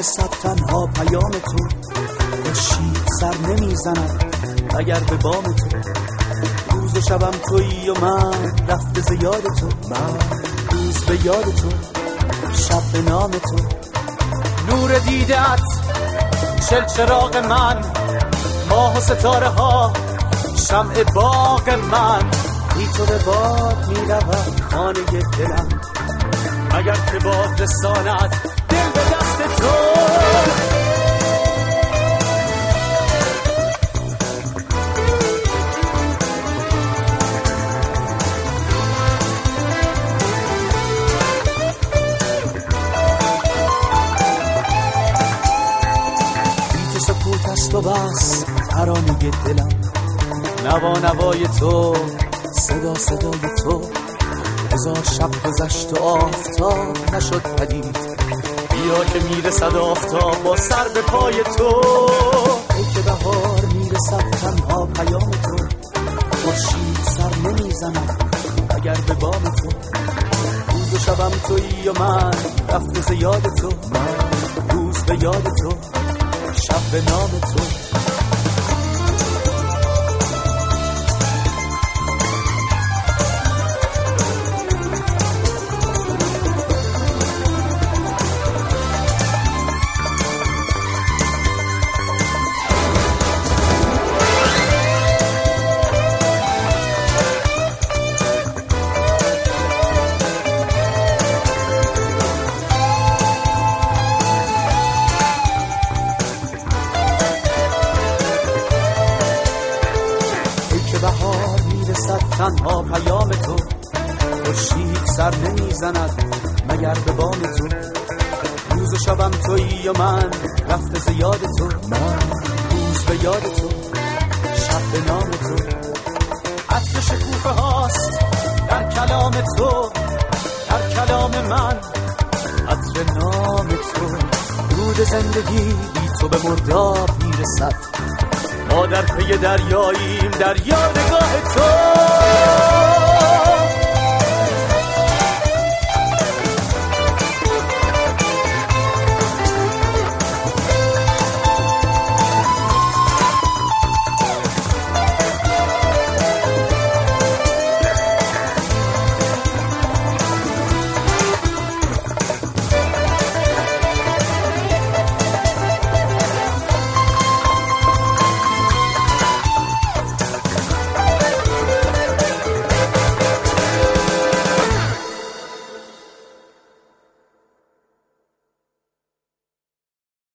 میرسد تنها پیام تو، خورشید سر نمیزند اگر به بام تو. روز و شبم تویی و من رفته ز یاد تو، من روز به یاد تو، شب به نام تو. نور دیده‌ات چل چراغ من، ماه و ستاره ها شمع باغ من. بی تو به باد میرود خانه دلم، اگر که باد رساند دل به دست تو. بی تو سکوت است و بس ترانه دلم، نوا نوای تو، صدا صدای تو. هزار شب گذشت و آفتاب نشد پدید، بیا که میرسد آفتاب با سر به پای تو. ای که بهار میرسد تنها پیام تو، خورشید سر نمیزند اگر به بام تو. روز و شبم تویی و من رفته ز یاد تو، من روز به یاد تو، شب به نام تو. بهار میرسد تنها پیام تو، خورشید سر نمیزند مگر به بام تو. روز و شبم تویی و من رفته ز یاد تو، من روز به یاد تو، شب به نام تو. عطر شکوفه هاست در کلام تو، در کلام من عطر نام تو. رود زندگی بی تو به مرداب میرسد، ما در پی دریاییم در یادگاه تو.